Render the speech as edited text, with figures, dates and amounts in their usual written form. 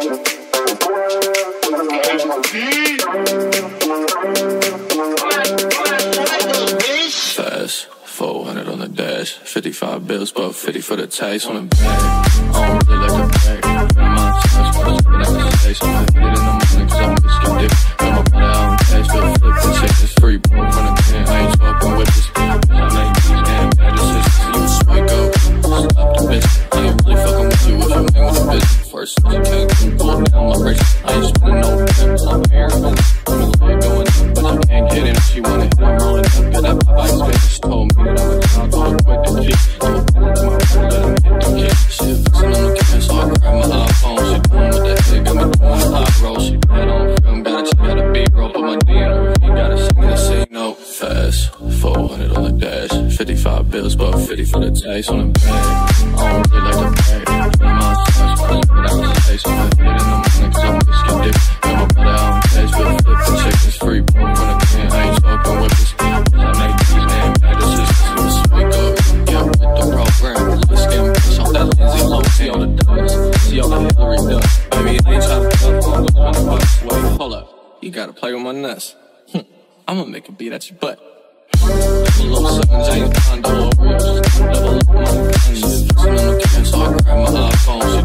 Fast, 400 on the dash, 55 bills, but 50 for the taste on the bag. I don't really like the bag. In my touch, but I'm at the station. I hit it in the morning cause I'm risking dick. Got my brother out in cash, but flip and check this free, bro. From the can, I ain't talking with this. Bitch, I make these damn bad decisions. You swipe up, stop the bitch. I ain't really fucking with you if you ain't with the bitch. First, you can't pull down my wrist. I ain't spending no pimples, I'm parent. I'm a little going up, but you can't get in if she wanna hit. I'm rolling up, got that Popeye's bitch. Told me that I'm a child, don't quit the G. I'm a pin to my phone, let him hit the key. Shit fixin' on the can, so I grab my iPhone. She done with that head, got me doing the hot roll. She bad on film, gotta check out a B-roll. Put my D in her repeat, gotta sing and say no. Fast, 400 on the dash, 55 bills, but 50 for the taste on the bag. I don't really like the bag. In my touch, but I'm at the station. I hit it in the morning cause I'm risking dick. Got my brother out in cash, but flip and check this free, bro. From the can, I ain't talking with this. Bitch, I make these damn bad decisions. You wake up, yeah, with the program. Let's get bitch off that Lindsay low. See all the dogs, see all the Hillary duck. Baby, I ain't tryna fuck on with $20. Wait, hold up, you gotta play with my nuts. I'ma make a beat at your butt. Double 07 James Bond, double Oreos. Double up my gun, shit fixin' on the can, so I grab my iPhone. She